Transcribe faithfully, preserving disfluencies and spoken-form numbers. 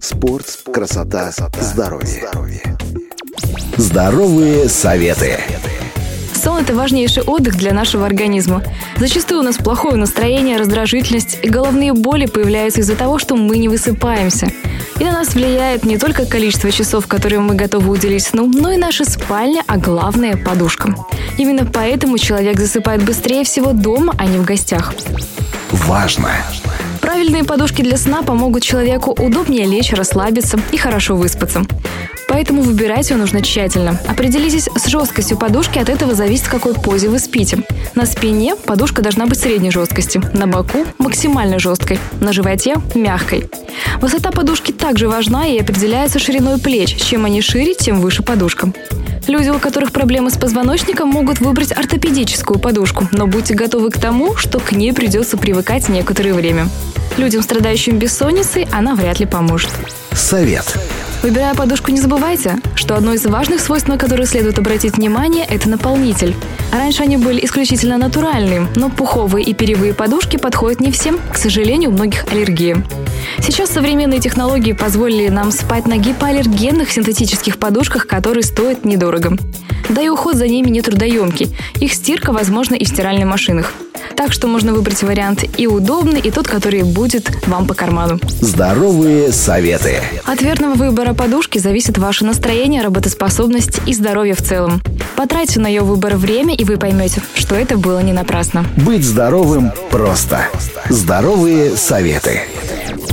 Спорт, красота, здоровье. Здоровые советы. Сон – это важнейший отдых для нашего организма. Зачастую у нас плохое настроение, раздражительность и головные боли появляются из-за того, что мы не высыпаемся. И на нас влияет не только количество часов, которые мы готовы уделить сну, но и наша спальня, а главное – подушка. Именно поэтому человек засыпает быстрее всего дома, а не в гостях. Важно! Правильные подушки для сна помогут человеку удобнее лечь, расслабиться и хорошо выспаться. Поэтому выбирать ее нужно тщательно. Определитесь с жесткостью подушки, от этого зависит, в какой позе вы спите. На спине подушка должна быть средней жесткости, на боку – максимально жесткой, на животе – мягкой. Высота подушки также важна и определяется шириной плеч. Чем они шире, тем выше подушка. Люди, у которых проблемы с позвоночником, могут выбрать ортопедическую подушку, но будьте готовы к тому, что к ней придется привыкать некоторое время. Людям, страдающим бессонницей, она вряд ли поможет. Совет. Выбирая подушку, не забывайте, что одно из важных свойств, на которые следует обратить внимание, это наполнитель. Раньше они были исключительно натуральные, но пуховые и перьевые подушки подходят не всем, к сожалению, у многих аллергия. Сейчас современные технологии позволили нам спать на гипоаллергенных синтетических подушках, которые стоят недорого. Да и уход за ними нетрудоемкий. Их стирка возможна и в стиральных машинах. Так что можно выбрать вариант и удобный, и тот, который будет вам по карману. Здоровые советы. От верного выбора подушки зависит ваше настроение, работоспособность и здоровье в целом. Потратьте на ее выбор время, и вы поймете, что это было не напрасно. Быть здоровым просто. Здоровые советы.